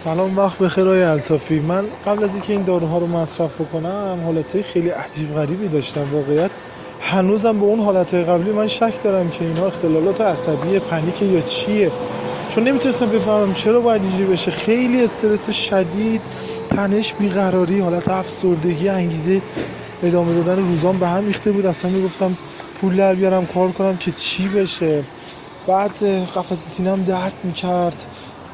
سلام، وقت بخیر آقای الطافی. من قبل از اینکه این داروها رو مصرف کنم حالتهای خیلی عجیب غریبی داشتم. واقعیت هنوزم به اون حالتهای قبلی من شک دارم که اینا اختلالات عصبی، پنیک یا چیه، چون نمیتونستم بفهمم چرا باید اینجوری بشه. خیلی استرس شدید، تنش، بیقراری، حالت افسردگی، انگیزه ادامه دادن روزام به هم ریخته بود. اصلا میگفتم پول در بیارم کار کنم که چی بشه. بعد قفسه سینه‌ام درد میکرد،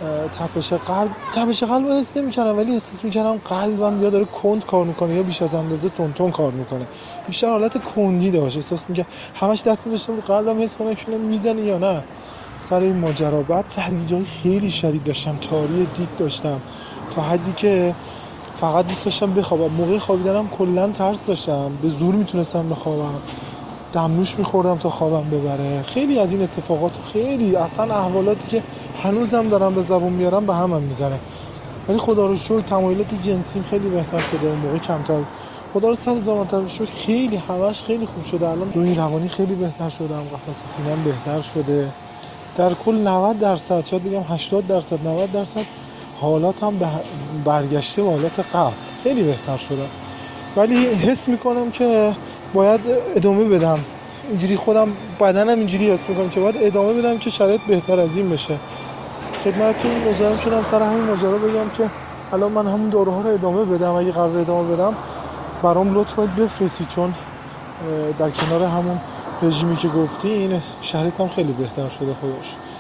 تپش قلب حس نمی‌کردم، ولی احساس می‌کردم قلبم یا داره کند کار میکنه یا بیش از اندازه تون کار میکنه. بیشتر حالت کندی داشت. احساس می‌کردم همش دست می‌داشتم رو قلبم حس کنم که میزنه یا نه. سر این ماجرا بعد سرگیجه‌های خیلی شدید داشتم، تاری دید داشتم تا حدی که فقط دوست داشتم بخوابم. موقع خوابیدنم کلا ترس داشتم، به زور میتونستم بخوابم، دمنوش میخوردم تا خوابم ببره. خیلی از این اتفاقات، خیلی اصلا احوالاتی که هنوزم دارم به زبون میارم به هم میزنه. ولی خدا رو شکر تمایلات جنسیم خیلی بهتر شده، اون موقع کمتر. خدا رو 100,000 مرتبه شکر، خیلی همش خیلی خوب شده. الان روی روانی خیلی بهتر شدم، قفسه سینه‌ام بهتر شده. در کل 90%، شاید بگم 80%، 90% حالاتم برگشته به حالات قبل، خیلی بهتر شده. ولی حس میکنم که باید ادامه بدم. اینجوری خودم، بدنم اینجوری حس میکنم که باید ادامه بدم که شرایط بهتر از این بشه. خدمتتون مزاحم شدم سر همین ماجرا بگم که الان من همون داروها رو ادامه بدم. اگه قرار ادامه بدم برام لطف کنید بفرستید، چون در کنار همون رژیمی که گفتین شرایطم خیلی بهتر شده خودش.